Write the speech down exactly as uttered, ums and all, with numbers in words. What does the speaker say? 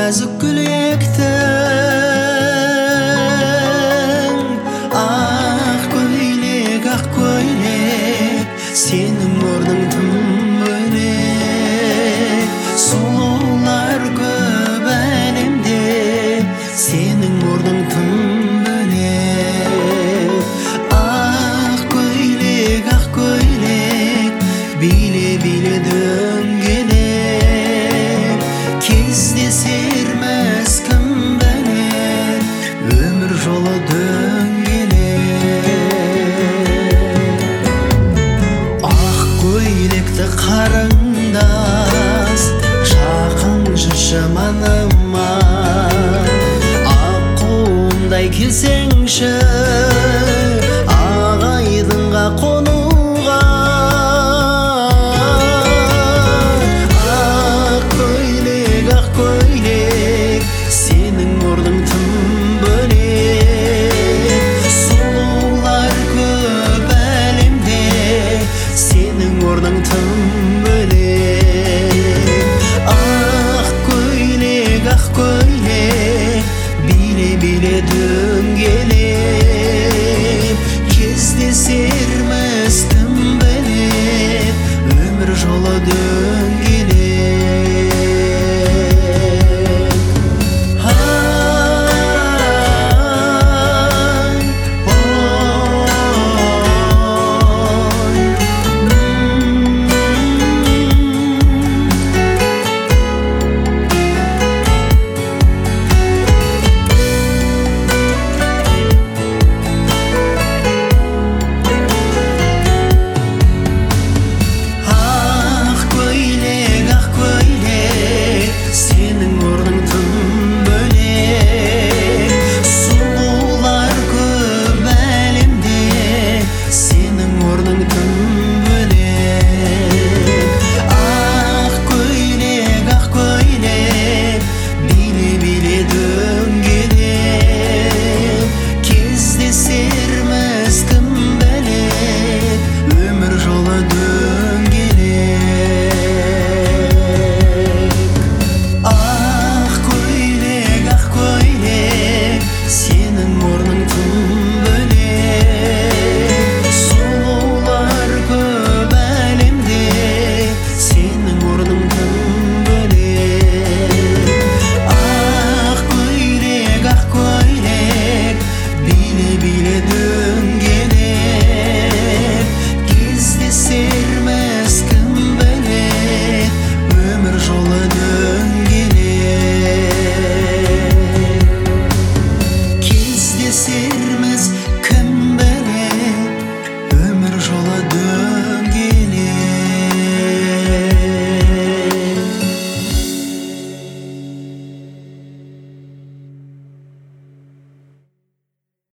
нәзік гүлектің ақ көйлек, ақ көйлек, сенің орның тым бөлек. Сұлулар көп әлемде, сенің орның тым бөлек. Ақ көйлек, ақ көйлек, биле-биле дөңгелек, кездесерміз кім білер, өмір жолы дөңгелек. Ақ көйлекті қарындас, жақын жүрші маныма, ақ қолымдай келсеңші ақ айдынға қонуға. Ақ көйлек, ақ көйлек, сенің орның тым бөлек. Сұлулар көп әлемде, сенің орның тым бөлек. Ақ көйлек, ақ көйлек, биле-биле дөңгелек, кездесерміз кім білер, өмір жолы дөңгелек.